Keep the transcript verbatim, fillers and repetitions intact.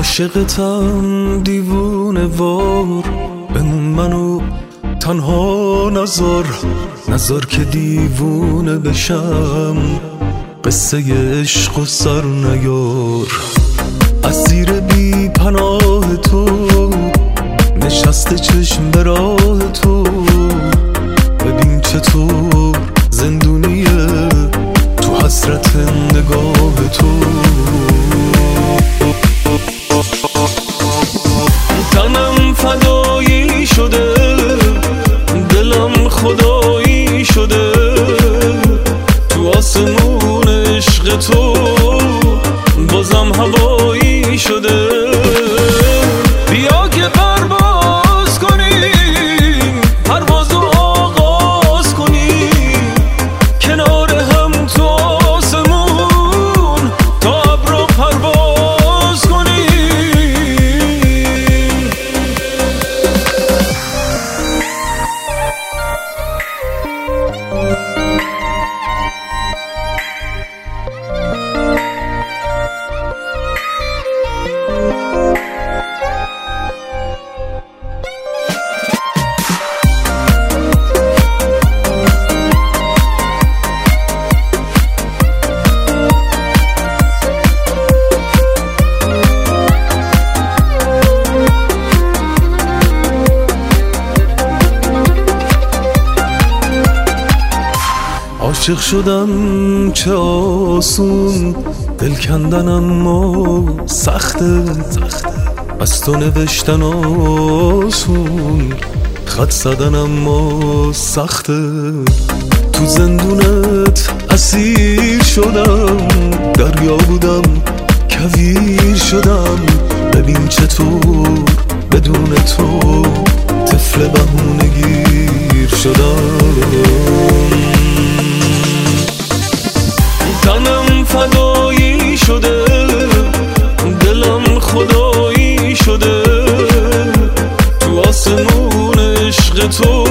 عاشقتم دیوونه وار، بمون منو تنها نذار، نذار که دیوونه بشم، قصه عشق و سر نیار. اسیر بی پناه تو نشسته چشم به راه تو، ببین چطور زندونیه تو حسرت نگاه تو. تنم فدایی شده، دلم خدایی شده، تو آسمون عشق تو بازم هوایی شده. بیا که پرواز کنیم، پروازو آغاز کنیم، کنار هم تو آسمون تا ابرو پرواز کنیم. عاشق شدم چه آسون، دل کندن اما سخته، از تو نوشتن آسون، خط زدن اما سخته. تو زندونت اسیر شدم، دریا بودم کویر شدم، ببین چطور بدون تو طفل بهونه گیر شدم. تنم فدایی شده، دلم خدایی شده، تو آسمون عشق تو